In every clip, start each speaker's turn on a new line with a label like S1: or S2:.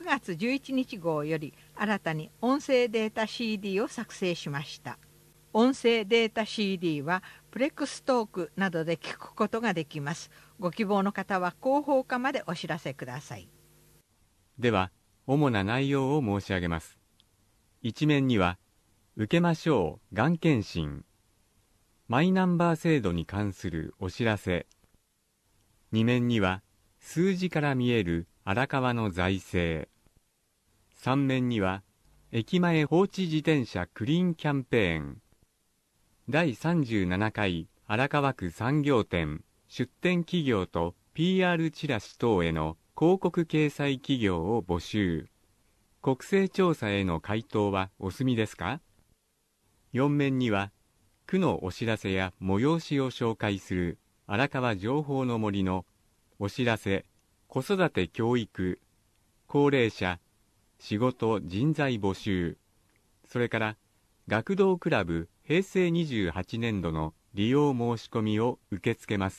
S1: 9月11日号より新たに音声データ CD を作成しました。音声データ CD はプレックストークなどで聞くことができます。ご希望の方は広報課までお知らせください。
S2: では、主な内容を申し上げます。一面には、受けましょうがん検診、マイナンバー制度に関するお知らせ。二面には、数字から見える荒川の財政。三面には、駅前放置自転車クリーンキャンペーン。第37回荒川区産業展出展企業と PR チラシ等への広告掲載企業を募集。国勢調査への回答はお済みですか？4面には、区のお知らせや催しを紹介する荒川情報の森のお知らせ、子育て教育、高齢者、仕事人材募集、それから学童クラブ平成28年度の利用申し込みを受け付けます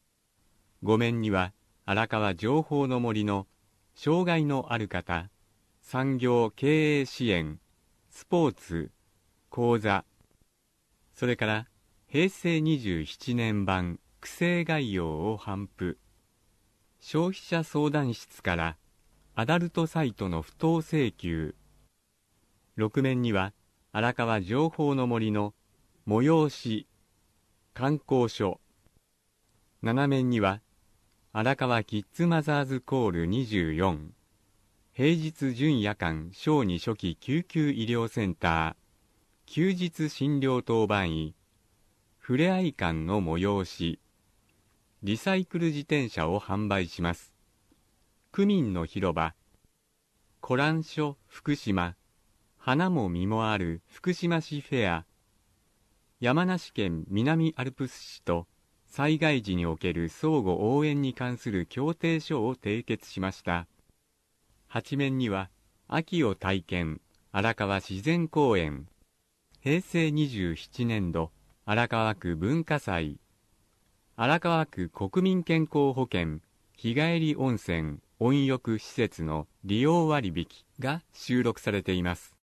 S2: 。5面には荒川情報の森の障害のある方、産業経営支援、スポーツ、講座、それから平成27年版区政概要を頒布、消費者相談室からアダルトサイトの不当請求。6面には荒川情報の森の催し、観光所。7面には荒川キッズマザーズコール24、平日準夜間小児初期救急医療センター、休日診療当番医、ふれあい館の催し、リサイクル自転車を販売します。区民の広場、コラン所福島、花も実もある福島市フェア、山梨県南アルプス市と災害時における相互応援に関する協定書を締結しました。8面には、秋を体験、荒川自然公園、平成27年度、荒川区文化祭、荒川区国民健康保険、日帰り温泉、温浴施設の利用割引が収録されています。